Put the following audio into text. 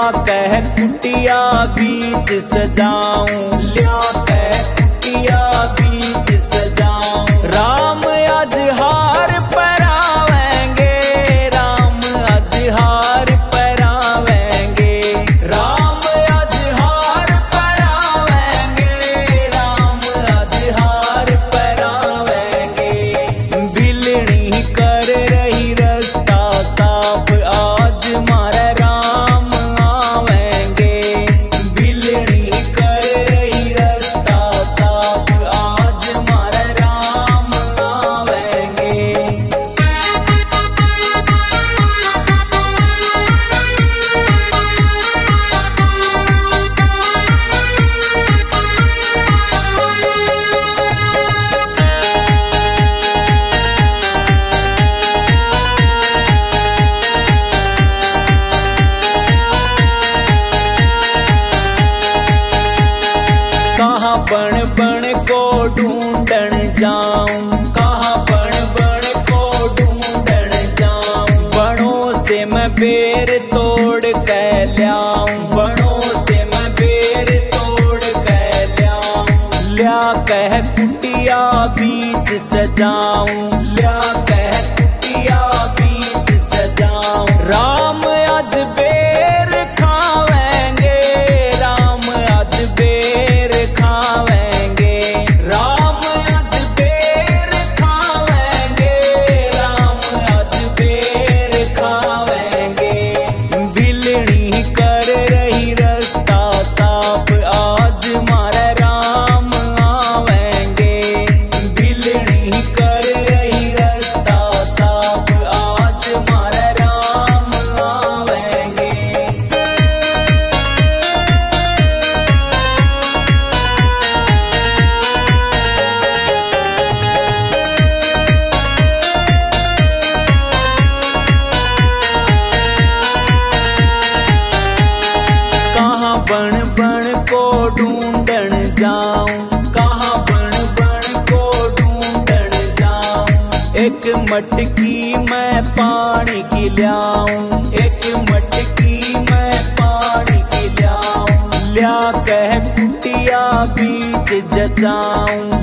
कह कुटिया बीच सजाऊं, लिया कह कुटिया बीच सजाऊं। राम आज हार पहरावेंगे, राम आज हार पहरावेंगे, राम आज हार पहरावेंगे, राम आज हार पहरावेंगे। बिलनी कर रही रास्ता साफ, आज मारा राम आवेंगे। बिलनी कर रही रास्ता साफ, आज मारा राम आवेंगे। कहाँ बन बन को ढूंढन जाऊं, कहाँ बन बन को ढूंढन जाऊं। बनों से मैं बेर तोड़ के ल्याऊं, बनों से मैं बेर तोड़ के ल्याऊं। लिया कह कुटिया बीच सजाऊं, लिया कह कुटिया बीच सजाऊं। राम आज बेर खावेंगे, राम आज बेर खावेंगे, राम आज बेर खावेंगे, राम आज बेर खावेंगे। बिलनी कर रही रास्ता साफ, आज मारा राम आवेंगे। बिलनी कर रही रास्ता साफ, आज मारा राम आवेंगे। कहाँ बन बन को ढूंढन जाऊं, कहाँ बन बन को ढूंढन जाऊं। एक मटकी मैं पानी की ल्याऊं, एक मटकी मैं पानी की ल्याऊं। लिया कह कुटिया बीच जचाऊं,